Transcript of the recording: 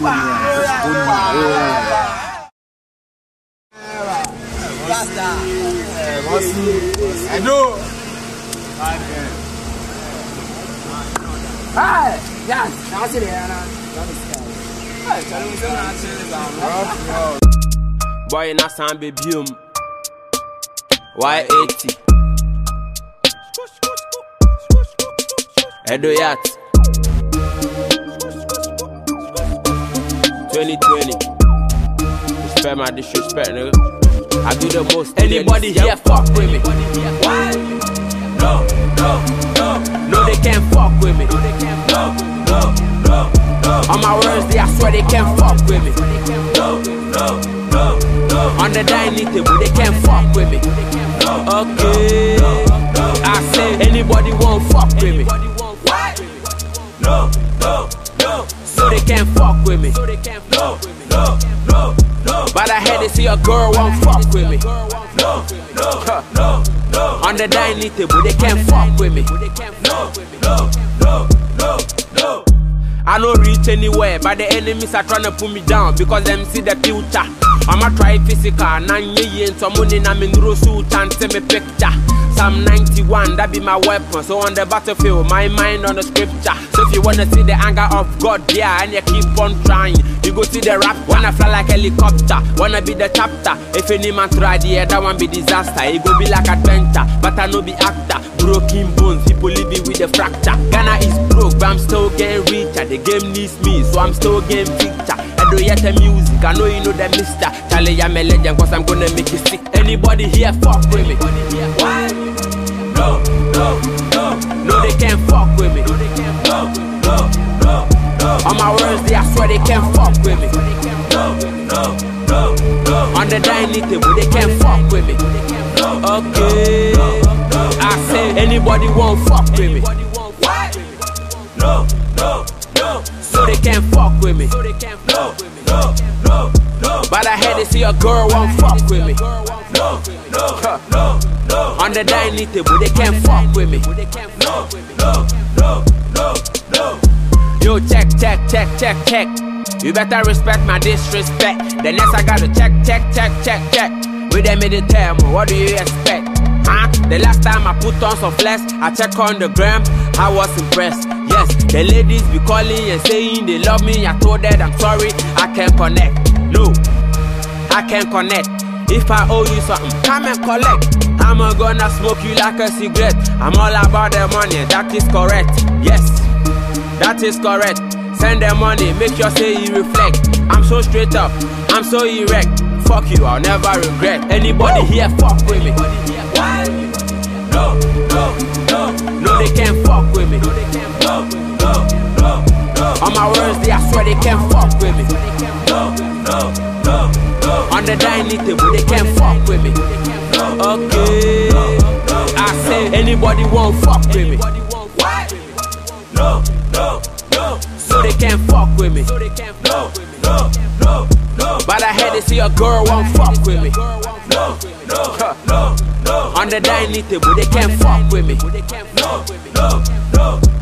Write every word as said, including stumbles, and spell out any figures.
I know. Hi, yes, that's it. Boy, na sound baby um. Y eighty. Edo Yacht. twenty twenty. Respect my disrespect, nigga. I do the most. Anybody here fuck with me? What? No, no, no. No, they can't fuck with me. No, no, no, no. On my words, they I swear they can't fuck with me. No, no, no, no. On the dining table, they can't fuck with me. Okay. I say anybody won't fuck with me. What? No, no, no. So they can't fuck with me. No, no, no, no. But I heard they see a girl won't fuck with me. No, no, no, no. On the dining table, they can't fuck with me. No, no, no, no, no. I don't reach anywhere, but the enemies are trying to put me down because them see the future. I'ma try physical, nine years, some money na me nuro suit and see me picture. Psalm ninety-one, that be my weapon. So on the battlefield, my mind on the scripture. So if you wanna see the anger of God, yeah, and you keep on trying, you go see the rap. Wanna fly like helicopter, wanna be the chapter. If any man try the air, that one be disaster. It go be like adventure, but I no be actor. Broken bones, people living with the fracture. Ghana is broke, but I'm still getting richer. The game needs me, so I'm still getting picture. I do yet the music, I know you know the mister. Charlie, I'm a legend, cause I'm gonna make it sick. Anybody here fuck with me? What? No, no, no. No, they can't fuck with me. No, no, no, no. On my words, they I swear they can't fuck with me. No, no, no, no. On the dining table, they can't fuck with me. Okay. I say anybody won't fuck with me. What? No, no, no. So they can't fuck with me. No, no, no, no. But I heard they see a girl won't fuck with me. No, no, no, no. On the dining table, they can't fuck with me. No, no, no, no, no. Yo, check, check, check, check, check. You better respect my disrespect. The next I gotta check, check, check, check, check. With them in the term, what do you expect? Huh? The last time I put on some flesh, I check on the gram, I was impressed. Yes, the ladies be calling and saying they love me. I told them I'm sorry, I can't connect. No, I can't connect. If I owe you something, come and collect. I'm gonna smoke you like a cigarette. I'm all about the money, that is correct. Yes, that is correct. Send the money, make sure say you reflect. I'm so straight up, I'm so erect. Fuck you, I'll never regret. Anybody Woo! Here fuck with me? What? No, no, no. No, they can't fuck with me. No, no, no, no. On my words, they I swear they can't fuck with me. No, no, no, no. On the dining table, they can't fuck with me. Okay. I say anybody won't fuck with me. What? No, no, no. So they can't fuck with me. No, no, no, no. But I heard they see a girl won't fuck with me. No, no, no, no. On the dining table, they can't fuck with me. No, no, no.